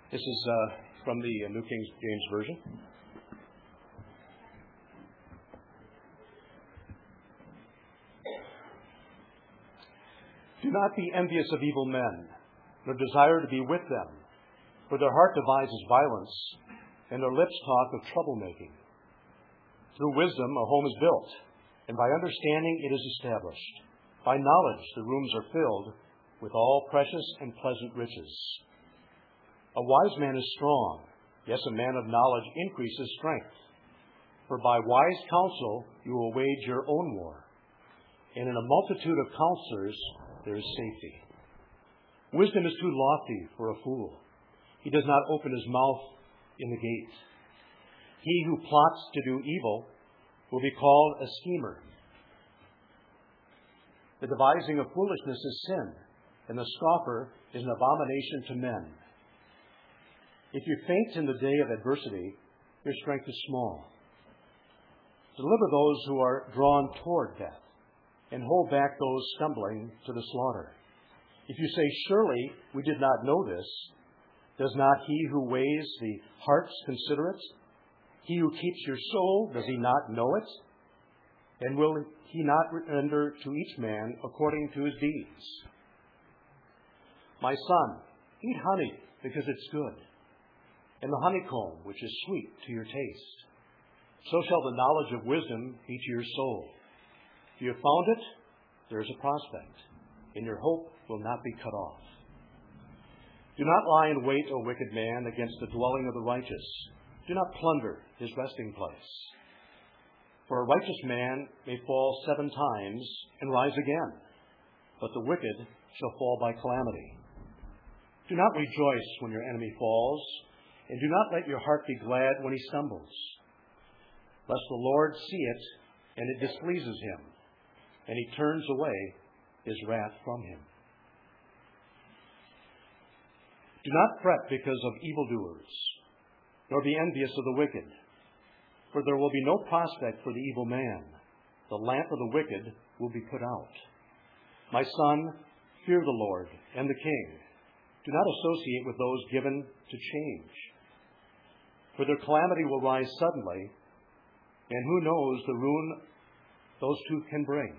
This is from the New King James Version. Do not be envious of evil men, nor desire to be with them, for their heart devises violence, and their lips talk of troublemaking. Through wisdom a home is built, and by understanding it is established. By knowledge the rooms are filled with all precious and pleasant riches. A wise man is strong, yes, a man of knowledge increases strength. For by wise counsel you will wage your own war, and in a multitude of counselors there is safety. Wisdom is too lofty for a fool. He does not open his mouth in the gate. He who plots to do evil will be called a schemer. The devising of foolishness is sin, and the scoffer is an abomination to men. If you faint in the day of adversity, your strength is small. Deliver those who are drawn toward death, and hold back those stumbling to the slaughter. If you say, surely we did not know this, does not he who weighs the hearts consider it? He who keeps your soul, does he not know it? And will he not render to each man according to his deeds? My son, eat honey because it's good, and the honeycomb which is sweet to your taste. So shall the knowledge of wisdom be to your soul. If you have found it, there is a prospect, and your hope will not be cut off. Do not lie in wait, O wicked man, against the dwelling of the righteous. Do not plunder his resting place. For a righteous man may fall 7 times and rise again, but the wicked shall fall by calamity. Do not rejoice when your enemy falls, and do not let your heart be glad when he stumbles. Lest the Lord see it, and it displeases him, and he turns away his wrath from him. Do not fret because of evildoers, nor be envious of the wicked, for there will be no prospect for the evil man. The lamp of the wicked will be put out. My son, fear the Lord and the king. Do not associate with those given to change, for their calamity will rise suddenly, and who knows the ruin those two can bring.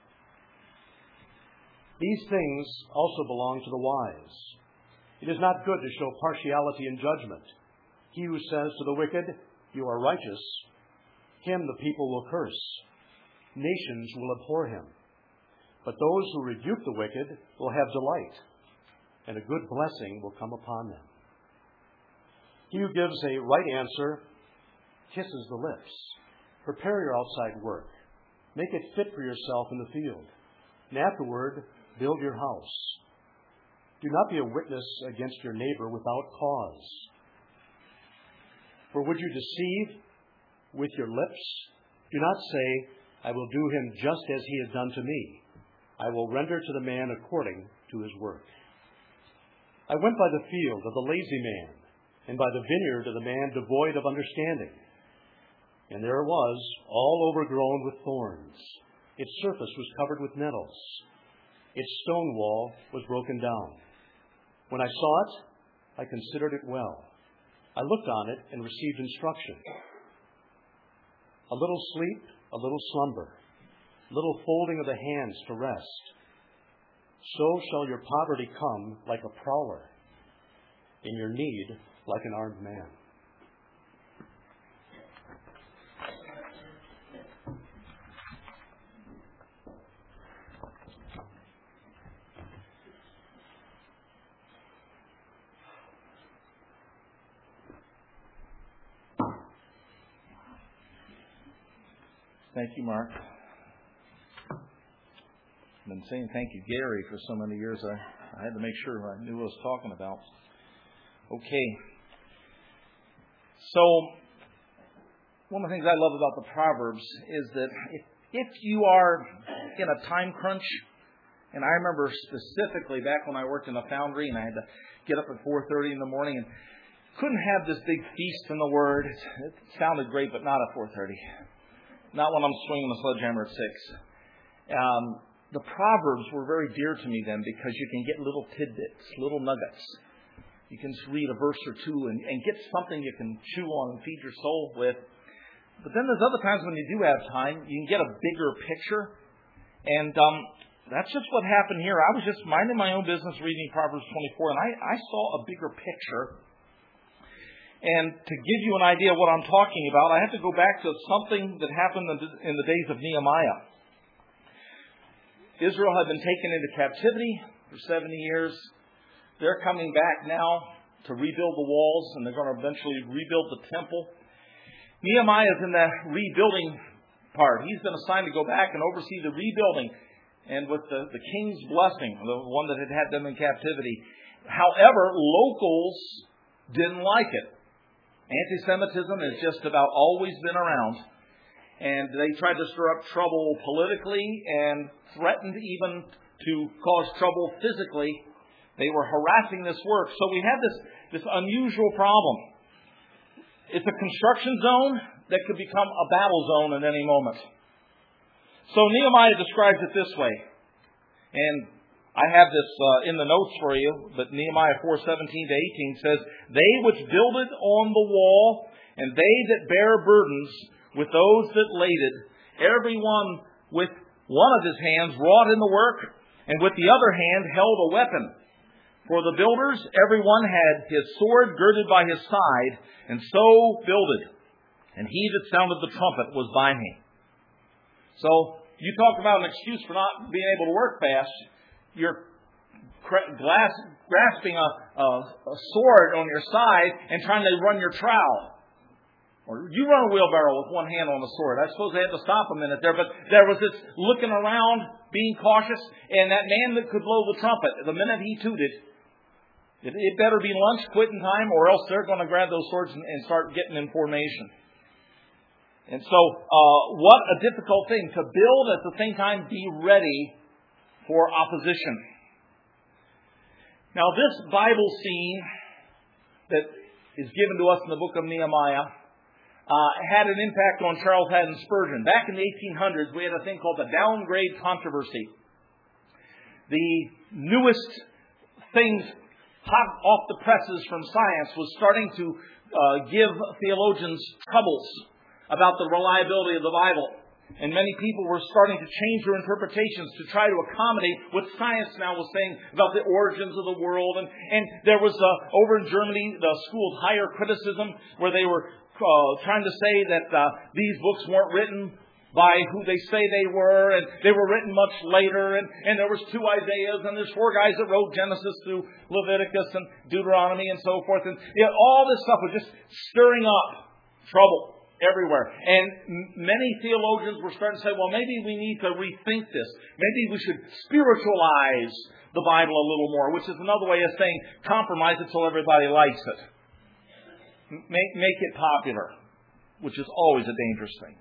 These things also belong to the wise. It is not good to show partiality in judgment. He who says to the wicked, you are righteous, him the people will curse. Nations will abhor him. But those who rebuke the wicked will have delight, and a good blessing will come upon them. He who gives a right answer kisses the lips. Prepare your outside work. Make it fit for yourself in the field, and afterward build your house. Do not be a witness against your neighbor without cause. For would you deceive with your lips? Do not say, I will do him just as he has done to me. I will render to the man according to his work. I went by the field of the lazy man, and by the vineyard of the man devoid of understanding. And there it was, all overgrown with thorns. Its surface was covered with nettles. Its stone wall was broken down. When I saw it, I considered it well. I looked on it and received instruction. A little sleep, a little slumber, little folding of the hands to rest. So shall your poverty come like a prowler, and your need like an armed man. Thank you, Mark. I've been saying thank you, Gary, for so many years. I had to make sure I knew what I was talking about. Okay. So, one of the things I love about the Proverbs is that if you are in a time crunch, and I remember specifically back when I worked in a foundry and I had to get up at 4:30 in the morning and couldn't have this big feast in the Word. It sounded great, but not at 4:30. Not when I'm swinging the sledgehammer at 6. The Proverbs were very dear to me then because you can get little tidbits, little nuggets. You can just read a verse or two and get something you can chew on and feed your soul with. But then there's other times when you do have time, you can get a bigger picture. And that's just what happened here. I was just minding my own business reading Proverbs 24, and I saw a bigger picture. And to give you an idea of what I'm talking about, I have to go back to something that happened in the days of Nehemiah. Israel had been taken into captivity for 70 years. They're coming back now to rebuild the walls, and they're going to eventually rebuild the temple. Nehemiah is in the rebuilding part. He's been assigned to go back and oversee the rebuilding, and with the king's blessing, the one that had them in captivity. However, locals didn't like it. Anti-Semitism has just about always been around. And they tried to stir up trouble politically and threatened even to cause trouble physically. They were harassing this work. So we had this unusual problem. It's a construction zone that could become a battle zone at any moment. So Nehemiah describes it this way. And I have this in the notes for you, but Nehemiah 4:17-18 says, "They which builded on the wall, and they that bear burdens with those that laded, every one with one of his hands wrought in the work, and with the other hand held a weapon. For the builders, every one had his sword girded by his side, and so builded. And he that sounded the trumpet was by me." So, you talk about an excuse for not being able to work fast. You're grasping a sword on your side and trying to run your trowel. Or you run a wheelbarrow with one hand on the sword. I suppose they had to stop a minute there, but there was this looking around, being cautious, and that man that could blow the trumpet, the minute he tooted, it better be lunch, quitting time, or else they're going to grab those swords and start getting in formation. And so, what a difficult thing to build, at the same time be ready for opposition. Now, this Bible scene that is given to us in the book of Nehemiah had an impact on Charles Haddon Spurgeon. Back in the 1800s, we had a thing called the downgrade controversy. The newest things hot off the presses from science was starting to give theologians troubles about the reliability of the Bible. And many people were starting to change their interpretations to try to accommodate what science now was saying about the origins of the world. And there was, over in Germany, the school of higher criticism, where they were trying to say that these books weren't written by who they say they were, and they were written much later, and there was 2 Isaiahs, and there's 4 guys that wrote Genesis through Leviticus and Deuteronomy and so forth. And all this stuff was just stirring up trouble everywhere. And many theologians were starting to say, well, maybe we need to rethink this. Maybe we should spiritualize the Bible a little more, which is another way of saying compromise it till everybody likes it. Make it popular, which is always a dangerous thing.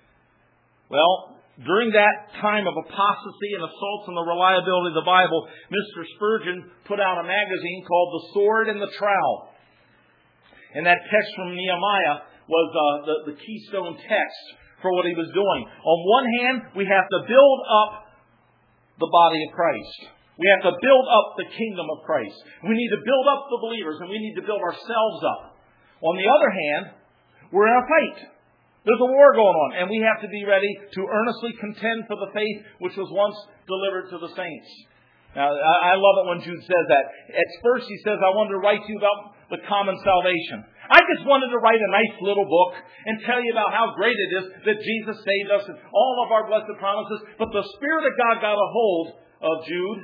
Well, during that time of apostasy and assaults on the reliability of the Bible, Mr. Spurgeon put out a magazine called The Sword and the Trowel. And that text from Nehemiah was the keystone text for what he was doing. On one hand, we have to build up the body of Christ. We have to build up the kingdom of Christ. We need to build up the believers, and we need to build ourselves up. On the other hand, we're in a fight. There's a war going on, and we have to be ready to earnestly contend for the faith which was once delivered to the saints. Now, I love it when Jude says that. At first he says, I wanted to write to you about the common salvation. I just wanted to write a nice little book and tell you about how great it is that Jesus saved us and all of our blessed promises. But the Spirit of God got a hold of Jude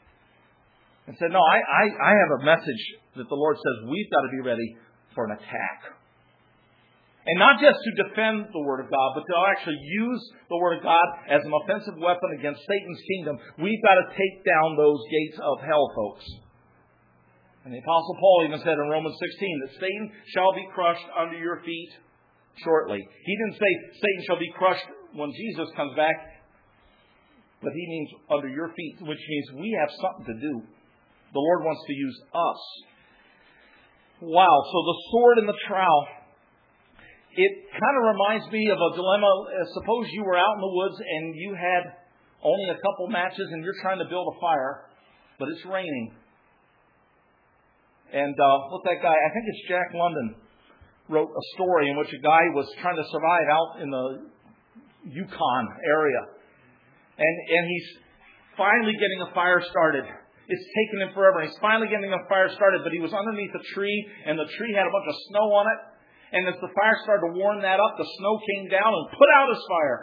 and said, no, I have a message that the Lord says we've got to be ready for an attack. And not just to defend the Word of God, but to actually use the Word of God as an offensive weapon against Satan's kingdom. We've got to take down those gates of hell, folks. And the Apostle Paul even said in Romans 16 that Satan shall be crushed under your feet shortly. He didn't say Satan shall be crushed when Jesus comes back, but he means under your feet, which means we have something to do. The Lord wants to use us. Wow, so the sword and the trowel. It kind of reminds me of a dilemma. Suppose you were out in the woods and you had only a couple matches and you're trying to build a fire, but it's raining. And what's that guy? I think it's Jack London wrote a story in which a guy was trying to survive out in the Yukon area. And he's finally getting a fire started. It's taken him forever. He's finally getting a fire started, but he was underneath a tree, and the tree had a bunch of snow on it. And as the fire started to warm that up, the snow came down and put out his fire.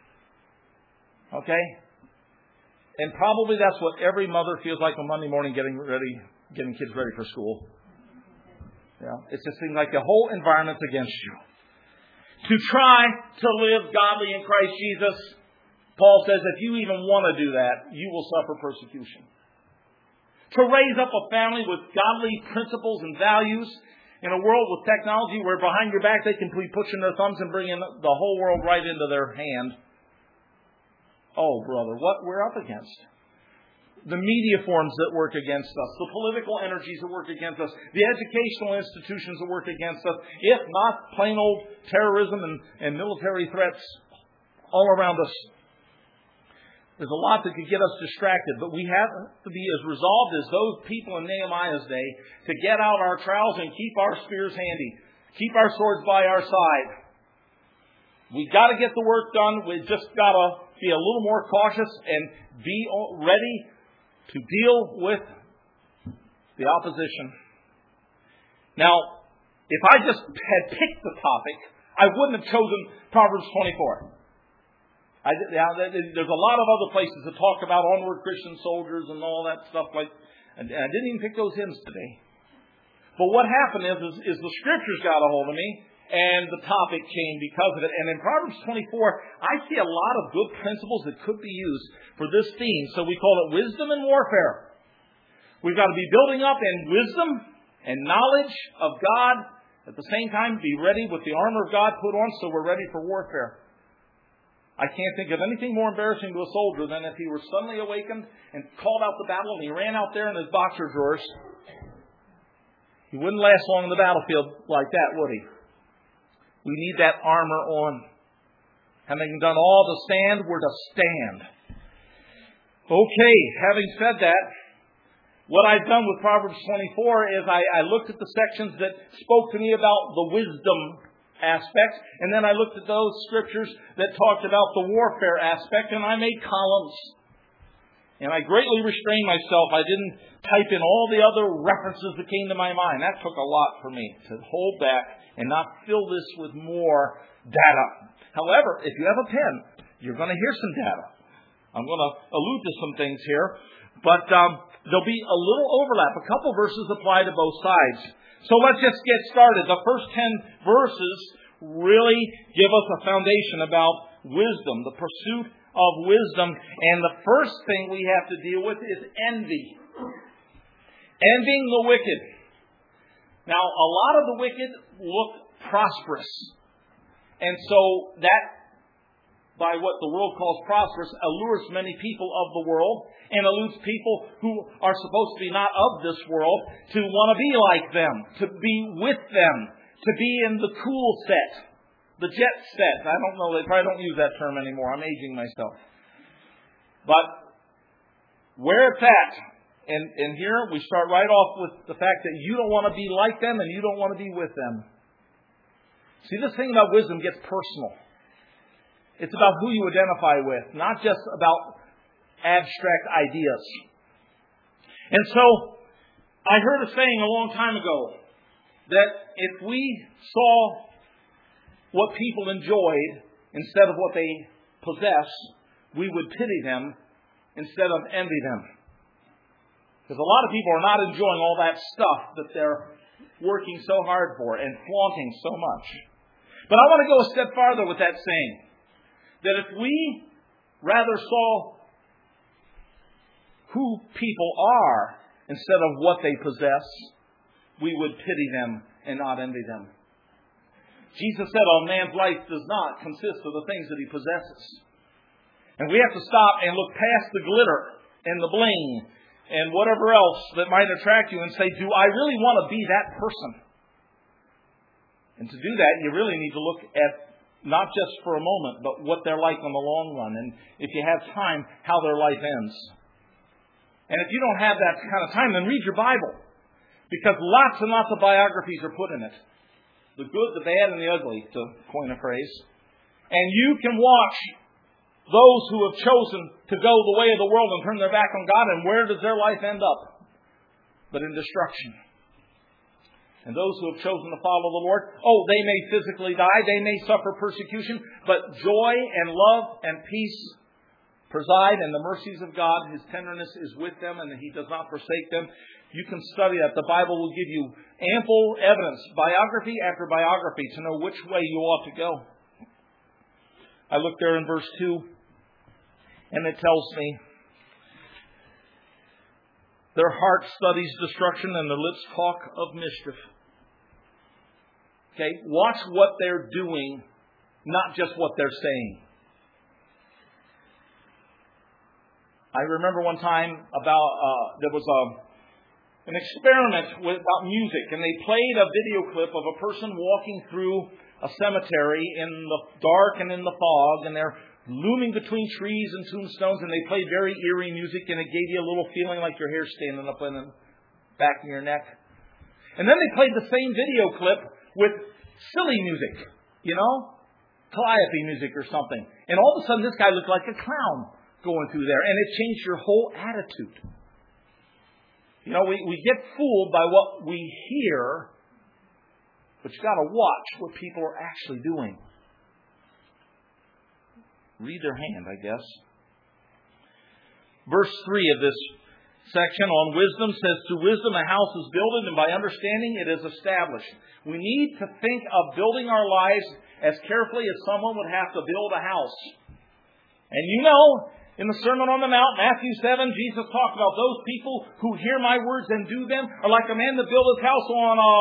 Okay? And probably that's what every mother feels like on Monday morning getting kids ready for school. Yeah, it just seems like the whole environment's against you. To try to live godly in Christ Jesus, Paul says if you even want to do that, you will suffer persecution. To raise up a family with godly principles and values in a world with technology where behind your back they can be pushing their thumbs and bringing the whole world right into their hand. Oh, brother, what we're up against. The media forms that work against us, the political energies that work against us, the educational institutions that work against us, if not plain old terrorism and military threats all around us. There's a lot that could get us distracted, but we have to be as resolved as those people in Nehemiah's day to get out our trowels and keep our spears handy, keep our swords by our side. We got to get the work done. We just got to be a little more cautious and be ready to deal with the opposition. Now, if I just had picked the topic, I wouldn't have chosen Proverbs 24. There's a lot of other places that talk about onward Christian soldiers and all that stuff. And I didn't even pick those hymns today. But what happened is the Scriptures got a hold of me, and the topic came because of it. And in Proverbs 24, I see a lot of good principles that could be used for this theme. So we call it wisdom and warfare. We've got to be building up in wisdom and knowledge of God. At the same time, be ready with the armor of God put on so we're ready for warfare. I can't think of anything more embarrassing to a soldier than if he were suddenly awakened and called out the battle and he ran out there in his boxer drawers. He wouldn't last long in the battlefield like that, would he? We need that armor on. Having done all to stand, we're to stand. Okay, having said that, what I've done with Proverbs 24 is I looked at the sections that spoke to me about the wisdom aspect, and then I looked at those scriptures that talked about the warfare aspect, and I made columns. And I greatly restrained myself. I didn't type in all the other references that came to my mind. That took a lot for me to hold back and not fill this with more data. However, if you have a pen, you're going to hear some data. I'm going to allude to some things here, but there'll be a little overlap. A couple verses apply to both sides. So let's just get started. The first 10 verses really give us a foundation about wisdom, the pursuit of wisdom. And the first thing we have to deal with is envy. Envying the wicked. Now, a lot of the wicked look prosperous. And so that, by what the world calls prosperous, allures many people of the world and eludes people who are supposed to be not of this world to want to be like them, to be with them, to be in the cool set, the jet set. I don't know, they probably don't use that term anymore. I'm aging myself. But where it's at, and here we start right off with the fact that you don't want to be like them and you don't want to be with them. See, this thing about wisdom gets personal. It's about who you identify with, not just about abstract ideas. And so, I heard a saying a long time ago that if we saw what people enjoyed instead of what they possess, we would pity them instead of envy them. Because a lot of people are not enjoying all that stuff that they're working so hard for and flaunting so much. But I want to go a step farther with that saying. That if we rather saw who people are instead of what they possess, we would pity them and not envy them. Jesus said a man's life does not consist of the things that he possesses. And we have to stop and look past the glitter and the bling and whatever else that might attract you and say, do I really want to be that person? And to do that, you really need to look at not just for a moment, but what they're like on the long run. And if you have time, how their life ends. And if you don't have that kind of time, then read your Bible. Because lots and lots of biographies are put in it. The good, the bad, and the ugly, to coin a phrase. And you can watch those who have chosen to go the way of the world and turn their back on God, and where does their life end up? But in destruction. And those who have chosen to follow the Lord, they may physically die, they may suffer persecution, but joy and love and peace preside, and the mercies of God, His tenderness is with them, and He does not forsake them. You can study that. The Bible will give you ample evidence, biography after biography, to know which way you ought to go. I look there in verse 2, and it tells me, their heart studies destruction, and their lips talk of mischief. Okay, watch what they're doing, not just what they're saying. I remember one time there was an experiment about music, and they played a video clip of a person walking through a cemetery in the dark and in the fog, and they're looming between trees and tombstones, and they played very eerie music, and it gave you a little feeling like your hair standing up in the back of your neck. And then they played the same video clip with silly music, Calliope music or something. And all of a sudden this guy looked like a clown going through there, and it changed your whole attitude. We get fooled by what we hear, but you've got to watch what people are actually doing. Read their hand, I guess. Verse 3 of this section on wisdom says, "To wisdom a house is builded, and by understanding it is established." We need to think of building our lives as carefully as someone would have to build a house. And in the Sermon on the Mount, Matthew 7, Jesus talked about those people who hear my words and do them are like a man that built his house on a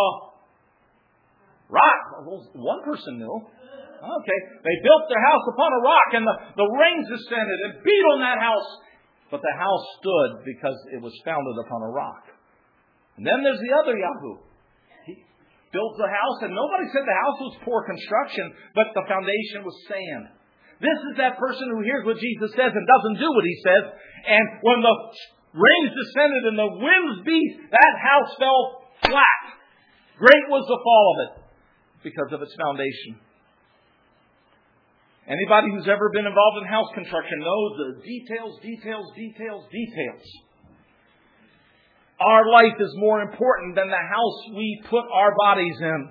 rock. Well, one person knew. Okay. They built their house upon a rock, and the rains descended and beat on that house. But the house stood because it was founded upon a rock. And then there's the other Yahoo. He built the house, and nobody said the house was poor construction, but the foundation was sand. This is that person who hears what Jesus says and doesn't do what He says. And when the rains descended and the winds beat, that house fell flat. Great was the fall of it because of its foundation. Anybody who's ever been involved in house construction knows the details. Our life is more important than the house we put our bodies in.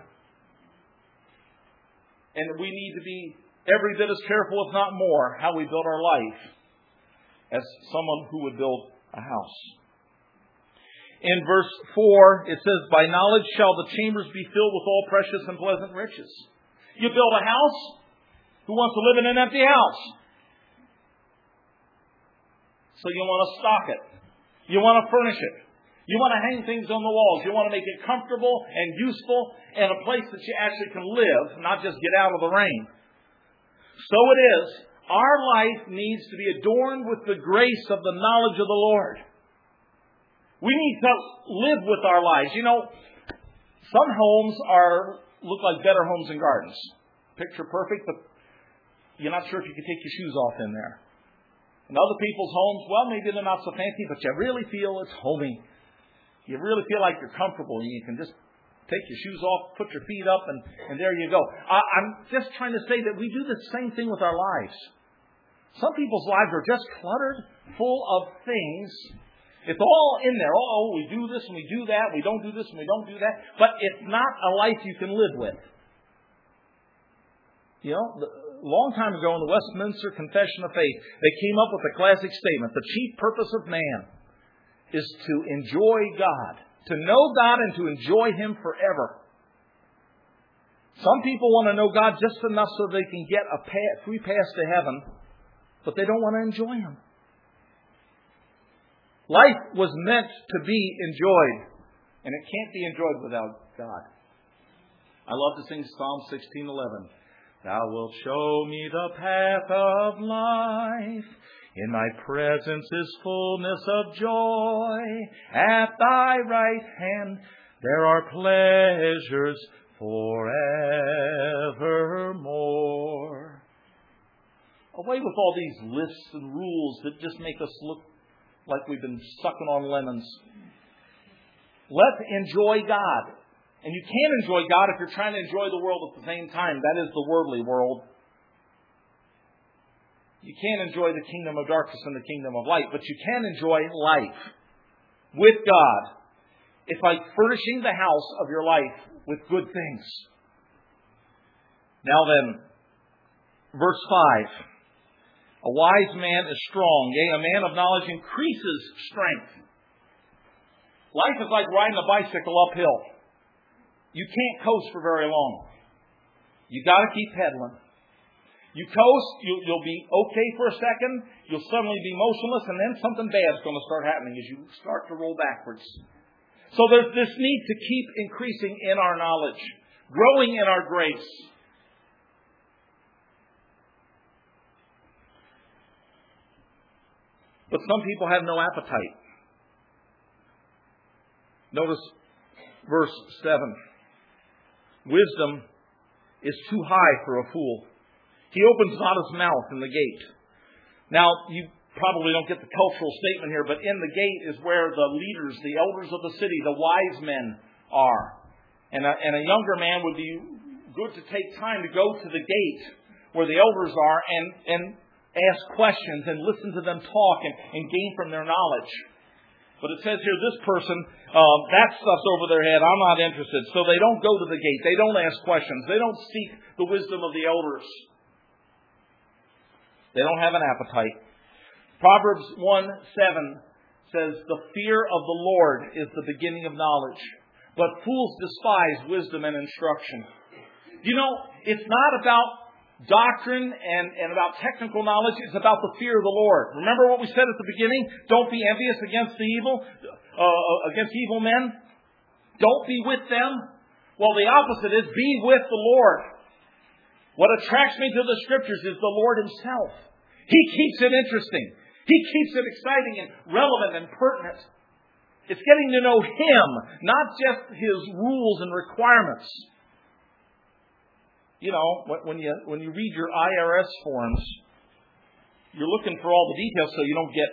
And we need to be every bit as careful, if not more, how we build our life as someone who would build a house. In verse 4, it says, "By knowledge shall the chambers be filled with all precious and pleasant riches." You build a house? Who wants to live in an empty house? So you want to stock it. You want to furnish it. You want to hang things on the walls. You want to make it comfortable and useful and a place that you actually can live, not just get out of the rain. So it is. Our life needs to be adorned with the grace of the knowledge of the Lord. We need to live with our lives. Some homes look like better homes and gardens. Picture perfect, but you're not sure if you can take your shoes off in there. And other people's homes, well, maybe they're not so fancy, but you really feel it's homey. You really feel like you're comfortable, and you can just take your shoes off, put your feet up, and there you go. I'm just trying to say that we do the same thing with our lives. Some people's lives are just cluttered, full of things. It's all in there. We do this and we do that. We don't do this and we don't do that. But it's not a life you can live with. A long time ago in the Westminster Confession of Faith, they came up with a classic statement: the chief purpose of man is to enjoy God. To know God and to enjoy Him forever. Some people want to know God just enough so they can get a free pass to heaven, but they don't want to enjoy Him. Life was meant to be enjoyed, and it can't be enjoyed without God. I love to sing Psalm 16:11. "Thou wilt show me the path of life. In Thy presence is fullness of joy. At Thy right hand there are pleasures forevermore." Away with all these lists and rules that just make us look like we've been sucking on lemons. Let's enjoy God. And you can't enjoy God if you're trying to enjoy the world at the same time. That is the worldly world. You can't enjoy the kingdom of darkness and the kingdom of light, but you can enjoy life with God if by furnishing the house of your life with good things. Now then, verse 5. A wise man is strong, yea, a man of knowledge increases strength. Life is like riding a bicycle uphill. You can't coast for very long. You got to keep pedaling. You coast, you'll be okay for a second, you'll suddenly be motionless, and then something bad's going to start happening as you start to roll backwards. So there's this need to keep increasing in our knowledge, growing in our grace. But some people have no appetite. Notice verse 7. Wisdom is too high for a fool. He opens not his mouth in the gate. Now, you probably don't get the cultural statement here, but in the gate is where the leaders, the elders of the city, the wise men are. And a younger man would be good to take time to go to the gate where the elders are and ask questions and listen to them talk and gain from their knowledge. But it says here, this person, that stuff's over their head. I'm not interested. So they don't go to the gate. They don't ask questions. They don't seek the wisdom of the elders. They don't have an appetite. Proverbs 1:7 says, the fear of the Lord is the beginning of knowledge, but fools despise wisdom and instruction. You know, it's not about doctrine and about technical knowledge. It's about the fear of the Lord. Remember what we said at the beginning? Don't be envious against evil men. Don't be with them. Well, the opposite is be with the Lord. What attracts me to the Scriptures is the Lord Himself. He keeps it interesting. He keeps it exciting and relevant and pertinent. It's getting to know Him, not just His rules and requirements. You know, when you read your IRS forms, you're looking for all the details so you don't get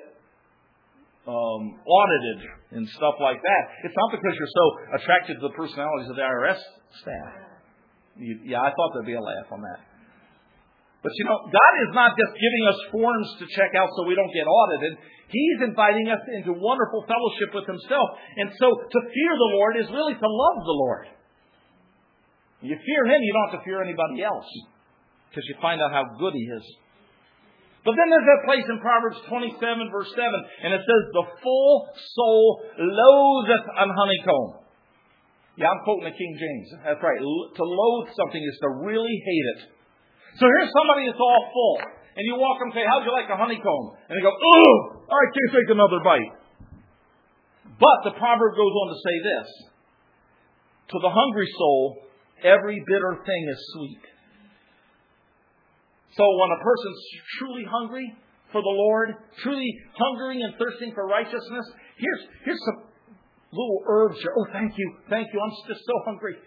audited and stuff like that. It's not because you're so attracted to the personalities of the IRS staff. Yeah, I thought there'd be a laugh on that. But you know, God is not just giving us forms to check out so we don't get audited. He's inviting us into wonderful fellowship with Himself. And so to fear the Lord is really to love the Lord. You fear Him, you don't have to fear anybody else. Because you find out how good He is. But then there's that place in Proverbs 27, verse 7. And it says, the full soul loatheth an honeycomb. Yeah, I'm quoting the King James. That's right. To loathe something is to really hate it. So here's somebody that's all full. And you walk up and say, how'd you like a honeycomb? And they go, oh, I can't take another bite. But the proverb goes on to say this. To the hungry soul, every bitter thing is sweet. So when a person's truly hungry for the Lord, truly hungering and thirsting for righteousness, here's some little herbs here. Oh, thank you. I'm just so hungry.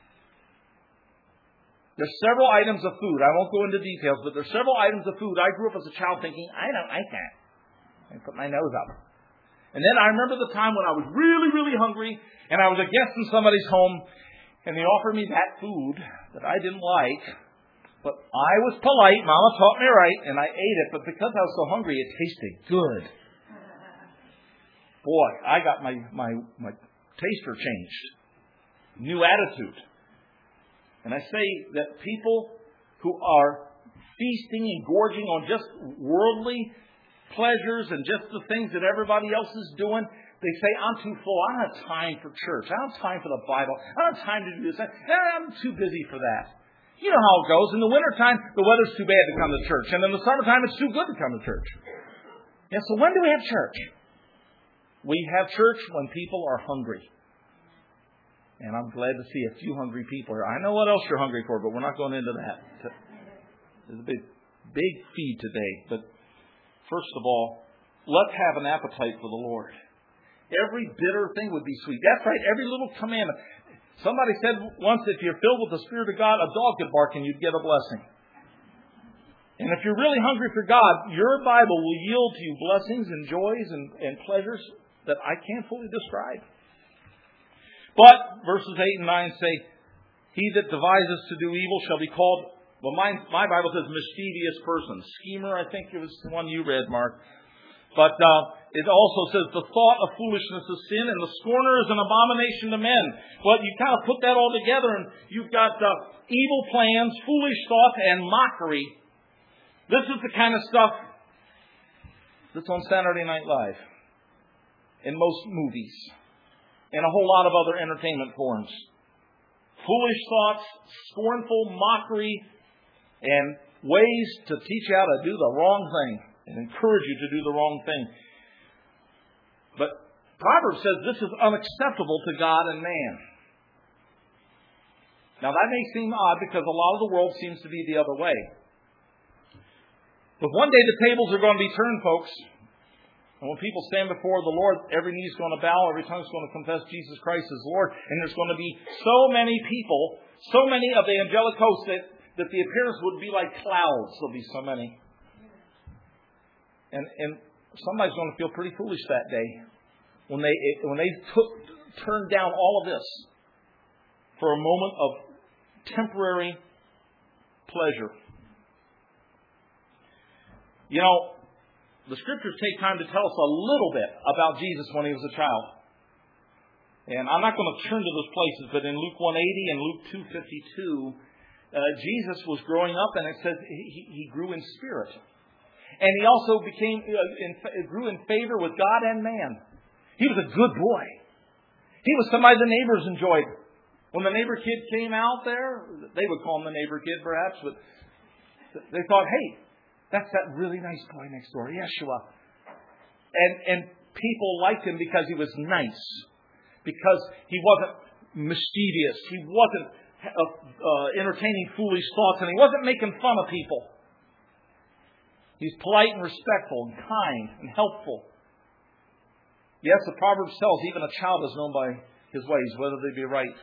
There's several items of food. I won't go into details, but there's several items of food. I grew up as a child thinking, I don't like that. I put my nose up. And then I remember the time when I was really, really hungry, and I was a guest in somebody's home, and they offered me that food that I didn't like, but I was polite. Mama taught me right, and I ate it. But because I was so hungry, it tasted good. Boy, I got my taster changed. New attitude. And I say that people who are feasting and gorging on just worldly pleasures and just the things that everybody else is doing, they say, I'm too full. I don't have time for church. I don't have time for the Bible. I don't have time to do this. I'm too busy for that. You know how it goes. In the wintertime, the weather's too bad to come to church. And in the summertime, it's too good to come to church. Yeah, so when do we have church? We have church when people are hungry. And I'm glad to see a few hungry people here. I know what else you're hungry for, but we're not going into that. There's a big feed today. But first of all, let's have an appetite for the Lord. Every bitter thing would be sweet. That's right, every little commandment. Somebody said once, if you're filled with the Spirit of God, a dog could bark and you'd get a blessing. And if you're really hungry for God, your Bible will yield to you blessings and joys and pleasures that I can't fully describe. But, verses 8 and 9 say, he that devises to do evil shall be called, well, my Bible says mischievous person. Schemer, I think it was the one you read, Mark. But it also says the thought of foolishness is sin, and the scorner is an abomination to men. Well, you kind of put that all together, and you've got evil plans, foolish thoughts, and mockery. This is the kind of stuff that's on Saturday Night Live, in most movies, and a whole lot of other entertainment forms. Foolish thoughts, scornful mockery, and ways to teach you how to do the wrong thing and encourage you to do the wrong thing. But Proverbs says this is unacceptable to God and man. Now that may seem odd because a lot of the world seems to be the other way. But one day the tables are going to be turned, folks. And when people stand before the Lord, every knee is going to bow, every tongue is going to confess Jesus Christ as Lord. And there's going to be so many people, so many of the angelic hosts that the appearance would be like clouds. There'll be so many. And somebody's going to feel pretty foolish that day when they turned down all of this for a moment of temporary pleasure. You know, the Scriptures take time to tell us a little bit about Jesus when he was a child. And I'm not going to turn to those places, but in Luke 1:80 and Luke 2:52, Jesus was growing up, and it says he grew in spirit. And he also grew in favor with God and man. He was a good boy. He was somebody the neighbors enjoyed. When the neighbor kid came out there, they would call him the neighbor kid perhaps, but they thought, hey, that's that really nice boy next door, Yeshua. And people liked him because he was nice. Because he wasn't mischievous. He wasn't entertaining foolish thoughts. And he wasn't making fun of people. He's polite and respectful and kind and helpful. Yes, the Proverbs tells even a child is known by his ways, whether they be right.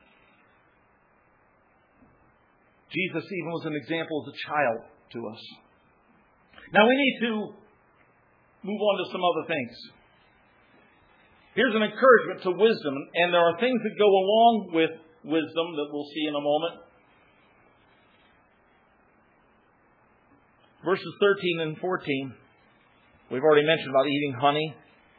Jesus even was an example as a child to us. Now we need to move on to some other things. Here's an encouragement to wisdom, and there are things that go along with wisdom that we'll see in a moment. Verses 13 and 14, we've already mentioned about eating honey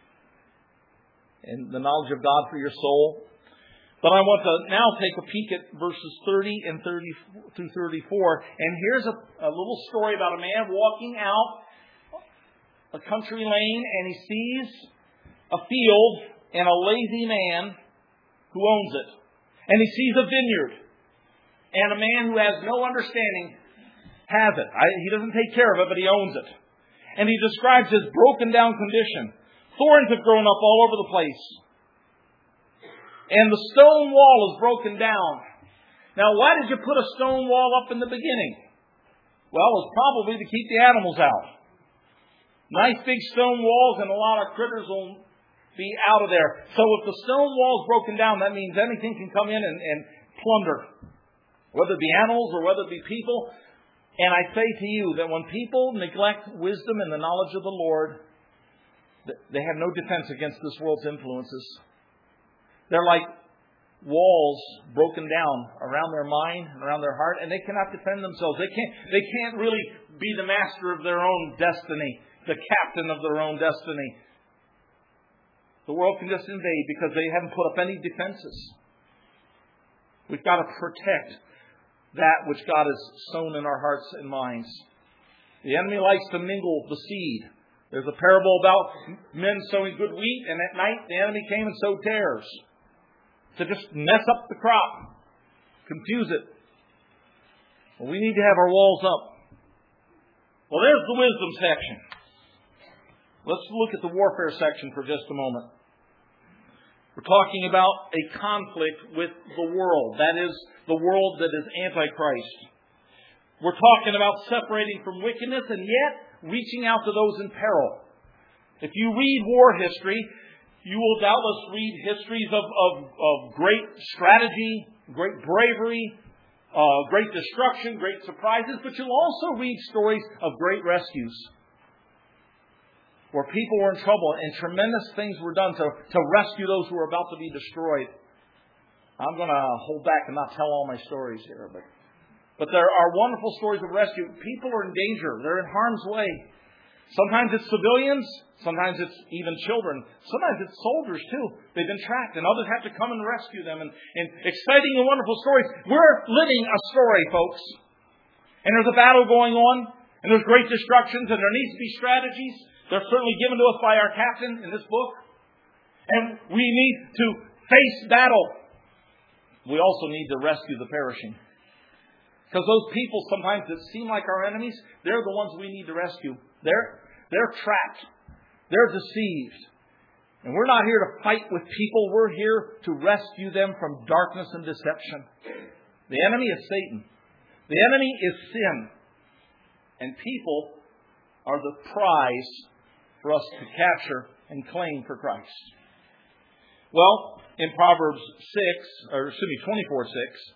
and the knowledge of God for your soul. But I want to now take a peek at verses 30 and 30 through 34. And here's a little story about a man walking out a country lane, and he sees a field and a lazy man who owns it. And he sees a vineyard. And a man who has no understanding has it. He doesn't take care of it, but he owns it. And he describes his broken down condition. Thorns have grown up all over the place. And the stone wall is broken down. Now, why did you put a stone wall up in the beginning? Well, it was probably to keep the animals out. Nice big stone walls, and a lot of critters will be out of there. So if the stone wall is broken down, that means anything can come in and plunder. Whether it be animals or whether it be people. And I say to you that when people neglect wisdom and the knowledge of the Lord, they have no defense against this world's influences. They're like walls broken down around their mind and around their heart, and they cannot defend themselves. They can't really be the master of their own destiny, the captain of their own destiny. The world can just invade because they haven't put up any defenses. We've got to protect that which God has sown in our hearts and minds. The enemy likes to mingle the seed. There's a parable about men sowing good wheat, and at night the enemy came and sowed tares to just mess up the crop, confuse it. Well, we need to have our walls up. Well, there's the wisdom section. Let's look at the warfare section for just a moment. We're talking about a conflict with the world. That is, the world that is Antichrist. We're talking about separating from wickedness and yet reaching out to those in peril. If you read war history, you will doubtless read histories of great strategy, great bravery, great destruction, great surprises, but you'll also read stories of great rescues, where people were in trouble and tremendous things were done to rescue those who were about to be destroyed. I'm going to hold back and not tell all my stories here. But there are wonderful stories of rescue. People are in danger. They're in harm's way. Sometimes it's civilians. Sometimes it's even children. Sometimes it's soldiers too. They've been tracked and others have to come and rescue them. And exciting and wonderful stories. We're living a story, folks. And there's a battle going on. And there's great destructions. And there needs to be strategies. They're certainly given to us by our captain in this book. And we need to face battle. We also need to rescue the perishing. Because those people sometimes that seem like our enemies, they're the ones we need to rescue. They're trapped. They're deceived. And we're not here to fight with people. We're here to rescue them from darkness and deception. The enemy is Satan. The enemy is sin. And people are the prize for us to capture and claim for Christ. Well, in Proverbs 24:6,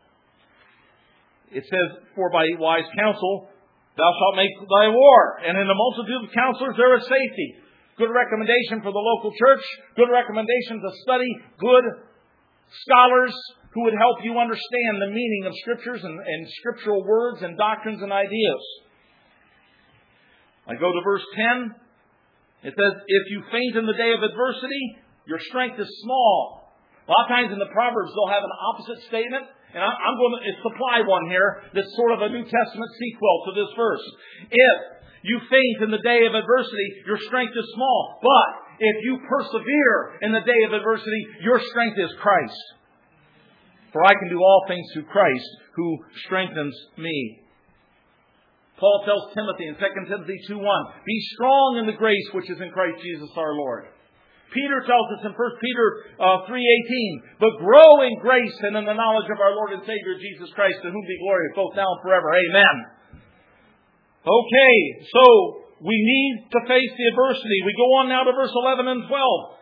it says, "For by wise counsel thou shalt make thy war, and in the multitude of counselors there is safety." Good recommendation for the local church. Good recommendation to study good scholars who would help you understand the meaning of Scriptures and scriptural words and doctrines and ideas. I go to verse 10. It says, "If you faint in the day of adversity, your strength is small." A lot of times in the Proverbs, they'll have an opposite statement. And I'm going to supply one here that's sort of a New Testament sequel to this verse. If you faint in the day of adversity, your strength is small. But if you persevere in the day of adversity, your strength is Christ. For I can do all things through Christ who strengthens me. Paul tells Timothy in 2 Timothy 2:1, "Be strong in the grace which is in Christ Jesus our Lord." Peter tells us in 1 Peter 3:18, "But grow in grace and in the knowledge of our Lord and Savior Jesus Christ, to whom be glory both now and forever. Amen." Okay, so we need to face the adversity. We go on now to verse 11 and 12.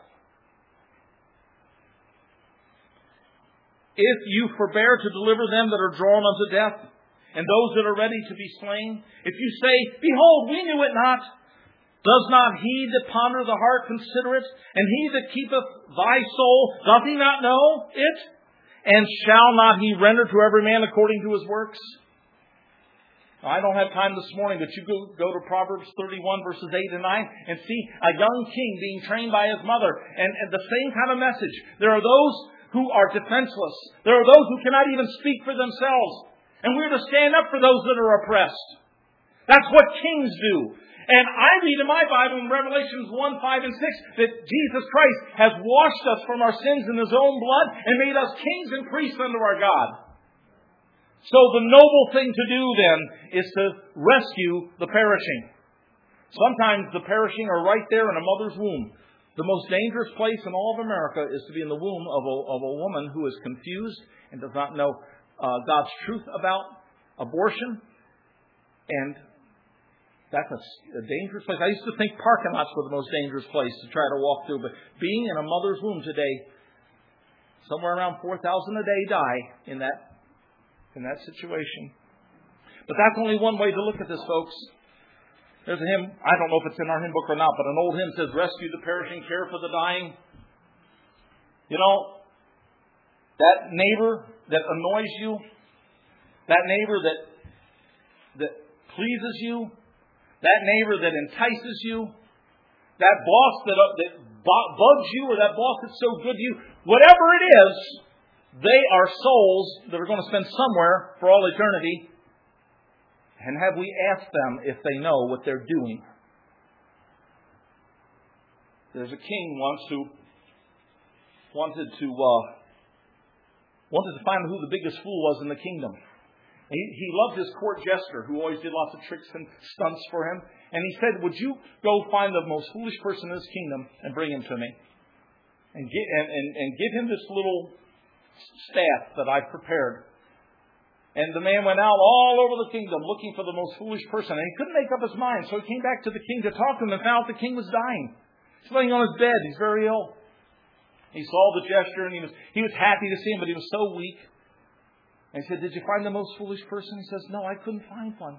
"If you forbear to deliver them that are drawn unto death, and those that are ready to be slain, if you say, Behold, we knew it not, does not he that ponder the heart consider it? And he that keepeth thy soul, doth he not know it? And shall not he render to every man according to his works?" Now, I don't have time this morning, but you go to Proverbs 31 verses 8 and 9 and see a young king being trained by his mother. And the same kind of message. There are those who are defenseless. There are those who cannot even speak for themselves. And we're to stand up for those that are oppressed. That's what kings do. And I read in my Bible in Revelations 1, 5, and 6 that Jesus Christ has washed us from our sins in His own blood and made us kings and priests unto our God. So the noble thing to do then is to rescue the perishing. Sometimes the perishing are right there in a mother's womb. The most dangerous place in all of America is to be in the womb of a woman who is confused and does not know God's truth about abortion. And that's a dangerous place. I used to think parking lots were the most dangerous place to try to walk through. But being in a mother's womb today, somewhere around 4,000 a day die in that situation. But that's only one way to look at this, folks. There's a hymn, I don't know if it's in our hymn book or not, but an old hymn says, "Rescue the perishing, care for the dying." You know, that neighbor that annoys you, that neighbor that pleases you, that neighbor that entices you, that boss that bugs you, or that boss that's so good to you, whatever it is, they are souls that are going to spend somewhere for all eternity. And have we asked them if they know what they're doing? There's a king once who wanted to find who the biggest fool was in the kingdom. He loved his court jester, who always did lots of tricks and stunts for him. And he said, "Would you go find the most foolish person in this kingdom and bring him to me? And give him this little staff that I've prepared." And the man went out all over the kingdom looking for the most foolish person. And he couldn't make up his mind. So he came back to the king to talk to him and found out the king was dying. He's laying on his bed. He's very ill. He saw the gesture and he was happy to see him, but he was so weak. And he said, "Did you find the most foolish person?" He says, "No, I couldn't find one."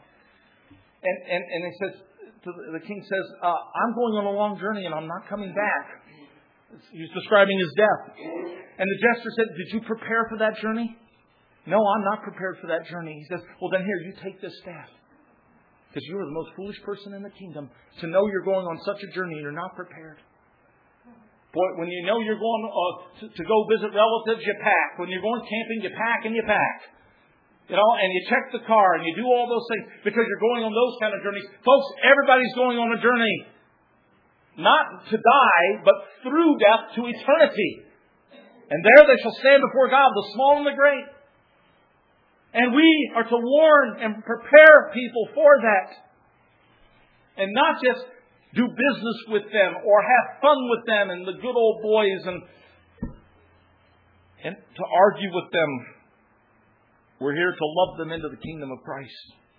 And he says, the king says, "I'm going on a long journey and I'm not coming back. He's describing his death. And the jester said, did you prepare for that journey? No, I'm not prepared for that journey. He says, well then here, you take this staff. Because you are the most foolish person in the kingdom to know you're going on such a journey and you're not prepared. Boy, when you know you're going to go visit relatives, you pack. When you're going camping, you pack and you pack. You know, and you check the car and you do all those things because you're going on those kind of journeys. Folks, everybody's going on a journey. Not to die, but through death to eternity. And there they shall stand before God, the small and the great. And we are to warn and prepare people for that. And not just do business with them or have fun with them and the good old boys and to argue with them. We're here to love them into the kingdom of Christ.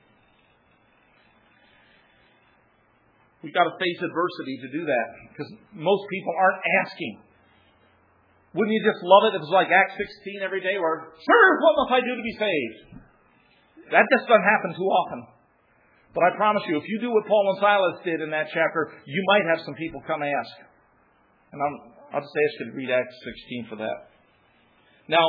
We've got to face adversity to do that because most people aren't asking. Wouldn't you just love it if it was like Acts 16 every day where, sir, what must I do to be saved? That just doesn't happen too often. But I promise you, if you do what Paul and Silas did in that chapter, you might have some people come ask. And I'll just ask you to read Acts 16 for that. Now,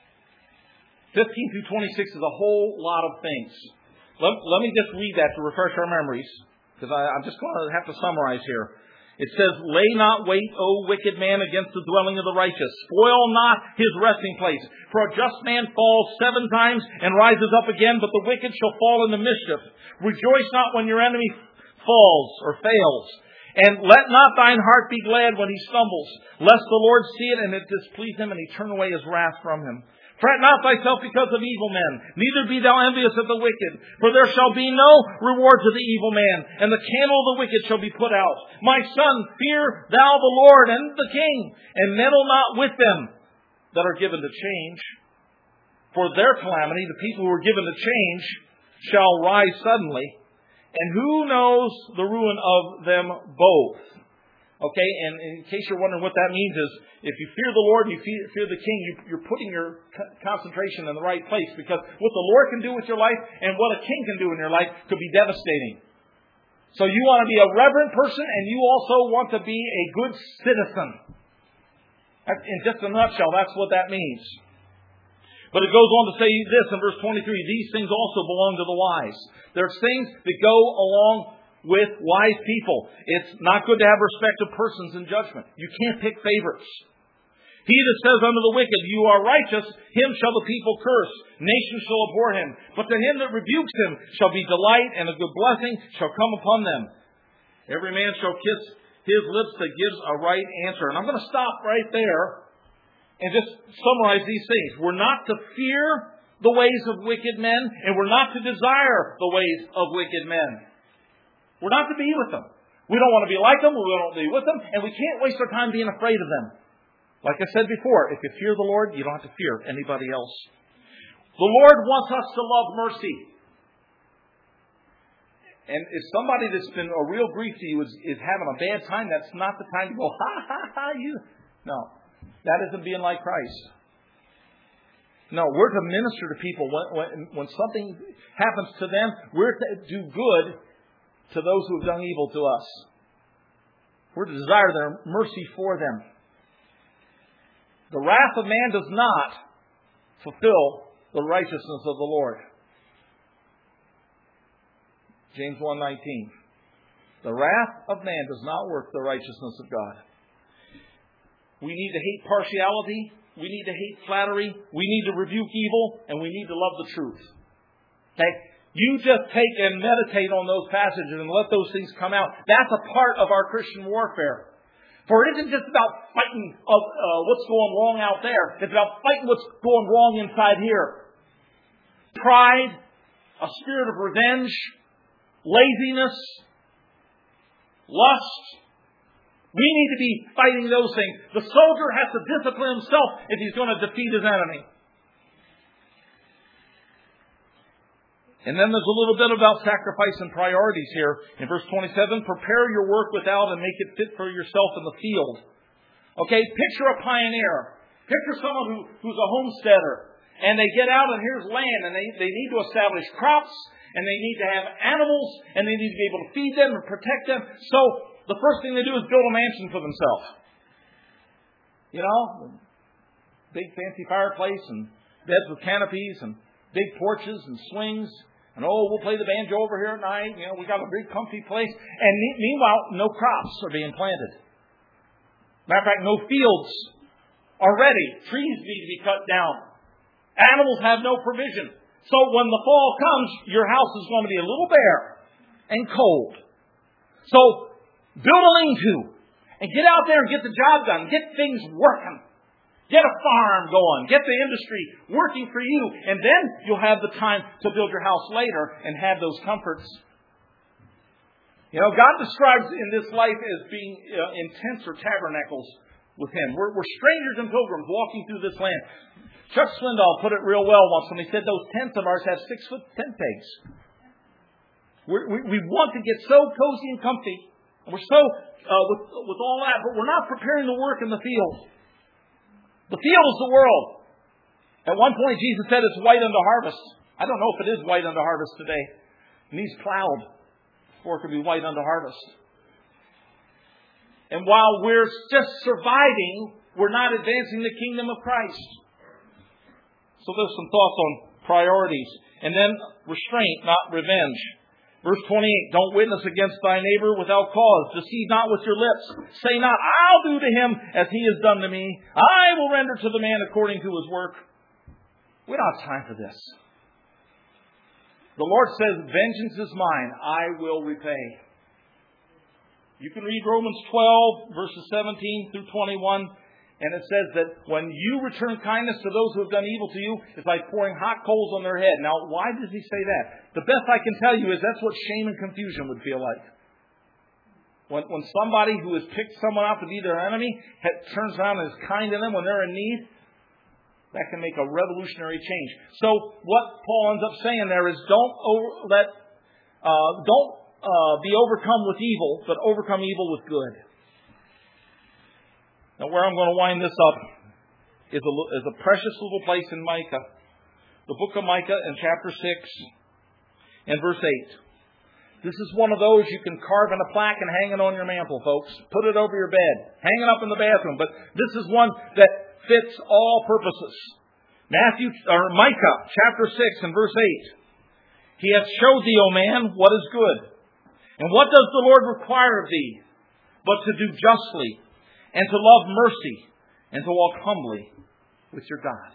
15 through 26 is a whole lot of things. Let me just read that to refresh our memories, because I'm just going to have to summarize here. It says, lay not wait, O wicked man, against the dwelling of the righteous. Spoil not his resting place. For a just man falls 7 times and rises up again, but the wicked shall fall into mischief. Rejoice not when your enemy falls or fails. And let not thine heart be glad when he stumbles, lest the Lord see it and it displease him and he turn away his wrath from him. Fret not thyself because of evil men, neither be thou envious of the wicked. For there shall be no reward to the evil man, and the candle of the wicked shall be put out. My son, fear thou the Lord and the king, and meddle not with them that are given to change. For their calamity, the people who are given to change, shall rise suddenly. And who knows the ruin of them both? Okay, and in case you're wondering what that means is, if you fear the Lord and you fear the King, you're putting your concentration in the right place. Because what the Lord can do with your life and what a king can do in your life could be devastating. So you want to be a reverent person and you also want to be a good citizen. In just a nutshell, that's what that means. But it goes on to say this in verse 23, these things also belong to the wise. There's things that go along with wise people. It's not good to have respect of persons in judgment. You can't pick favorites. He that says unto the wicked, you are righteous, him shall the people curse. Nations shall abhor him. But to him that rebukes him shall be delight, and a good blessing shall come upon them. Every man shall kiss his lips that gives a right answer. And I'm going to stop right there and just summarize these things. We're not to fear the ways of wicked men, and we're not to desire the ways of wicked men. We're not to be with them. We don't want to be like them. We don't want to be with them. And we can't waste our time being afraid of them. Like I said before, if you fear the Lord, you don't have to fear anybody else. The Lord wants us to love mercy. And if somebody that's been a real grief to you is having a bad time, that's not the time to go, ha, ha, ha, you. No. That isn't being like Christ. No, we're to minister to people. When something happens to them, we're to do good to those who have done evil to us. We're to desire their mercy for them. The wrath of man does not fulfill the righteousness of the Lord. James 1:19. The wrath of man does not work the righteousness of God. We need to hate partiality. We need to hate flattery. We need to rebuke evil. And we need to love the truth. Okay? You just take and meditate on those passages and let those things come out. That's a part of our Christian warfare. For it isn't just about fighting what's going wrong out there. It's about fighting what's going wrong inside here. Pride, a spirit of revenge, laziness, lust. We need to be fighting those things. The soldier has to discipline himself if he's going to defeat his enemy. And then there's a little bit about sacrifice and priorities here. In verse 27, prepare your work without and make it fit for yourself in the field. Okay, picture a pioneer. Picture someone who's a homesteader. And they get out and here's land and they need to establish crops and they need to have animals and they need to be able to feed them and protect them. So the first thing they do is build a mansion for themselves. You know, big fancy fireplace and beds with canopies and big porches and swings. And we'll play the banjo over here at night. You know, we got a big comfy place. And meanwhile, no crops are being planted. Matter of fact, no fields are ready. Trees need to be cut down. Animals have no provision. So when the fall comes, your house is going to be a little bare and cold. So build a lean-to and get out there and get the job done. Get things working. Get a farm going. Get the industry working for you. And then you'll have the time to build your house later and have those comforts. You know, God describes in this life as being in tents or tabernacles with Him. We're strangers and pilgrims walking through this land. Chuck Swindoll put it real well once when he said those tents of ours have 6-foot tent pegs. We want to get so cozy and comfy. And we're so with all that, but we're not preparing the work in the field. The field is the world. At one point, Jesus said it's white unto harvest. I don't know if it is white unto harvest today. It needs plowed before it can be white unto harvest. And while we're just surviving, we're not advancing the kingdom of Christ. So there's some thoughts on priorities. And then restraint, not revenge. Verse 28, don't witness against thy neighbor without cause. Deceive not with your lips. Say not, I'll do to him as he has done to me. I will render to the man according to his work. We don't have time for this. The Lord says, vengeance is mine. I will repay. You can read Romans 12, verses 17 through 21. And it says that when you return kindness to those who have done evil to you, it's like pouring hot coals on their head. Now, why does he say that? The best I can tell you is that's what shame and confusion would feel like. When somebody who has picked someone out to be their enemy turns around and is kind to them when they're in need, that can make a revolutionary change. So what Paul ends up saying there is don't be overcome with evil, but overcome evil with good. Now, where I'm going to wind this up is a precious little place in Micah. The book of Micah in chapter 6 and verse 8. This is one of those you can carve in a plaque and hang it on your mantle, folks. Put it over your bed. Hang it up in the bathroom. But this is one that fits all purposes. Micah chapter 6 and verse 8. He hath showed thee, O man, what is good. And what does the Lord require of thee? But to do justly, and to love mercy, and to walk humbly with your God.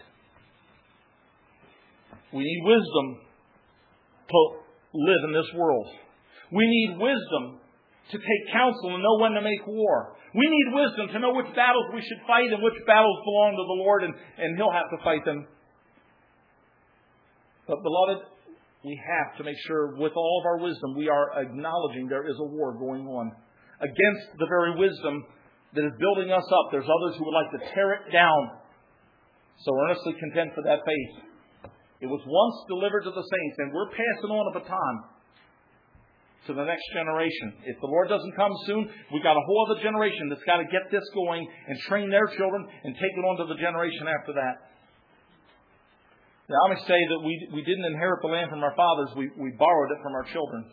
We need wisdom to live in this world. We need wisdom to take counsel and know when to make war. We need wisdom to know which battles we should fight and which battles belong to the Lord, and He'll have to fight them. But beloved, we have to make sure with all of our wisdom we are acknowledging there is a war going on against the very wisdom that is building us up. There's others who would like to tear it down. So earnestly contend for that faith. It was once delivered to the saints, and we're passing on a baton to the next generation. If the Lord doesn't come soon, we've got a whole other generation that's got to get this going and train their children and take it on to the generation after that. Now, I must say that we didn't inherit the land from our fathers. We borrowed it from our children.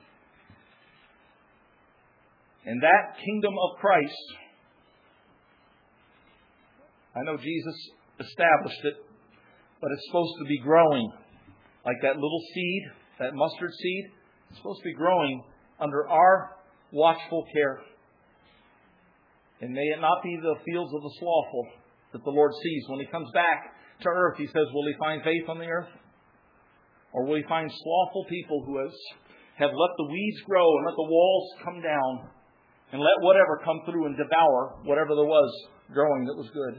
And that kingdom of Christ, I know Jesus established it, but it's supposed to be growing. Like that little seed, that mustard seed, it's supposed to be growing under our watchful care. And may it not be the fields of the slothful that the Lord sees. When He comes back to earth, He says, will He find faith on the earth? Or will He find slothful people who have let the weeds grow and let the walls come down and let whatever come through and devour whatever there was growing that was good?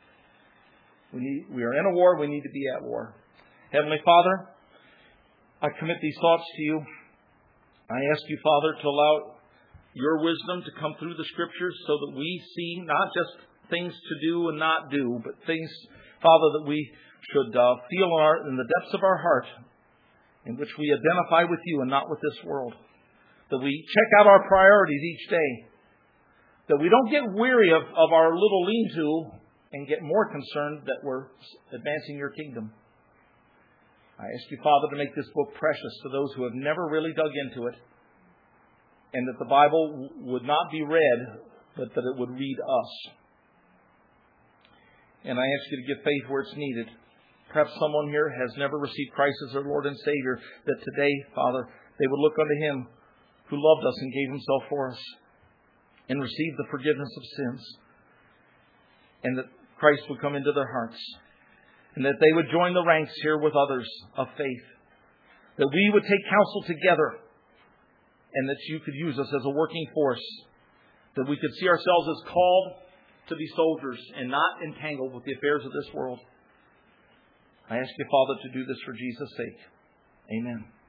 We are in a war. We need to be at war. Heavenly Father, I commit these thoughts to You. I ask You, Father, to allow Your wisdom to come through the Scriptures so that we see not just things to do and not do, but things, Father, that we should feel in the depths of our heart, in which we identify with You and not with this world. That we check out our priorities each day. That we don't get weary of our little lean-to and get more concerned that we're advancing Your kingdom. I ask You, Father, to make this book precious to those who have never really dug into it, and that the Bible would not be read, but that it would read us. And I ask you to give faith where it's needed. Perhaps someone here has never received Christ as their Lord and Savior, that today, Father, they would look unto Him who loved us and gave Himself for us and receive the forgiveness of sins. And that Christ would come into their hearts. And that they would join the ranks here with others of faith. That we would take counsel together. And that you could use us as a working force. That we could see ourselves as called to be soldiers and not entangled with the affairs of this world. I ask you, Father, to do this for Jesus' sake. Amen.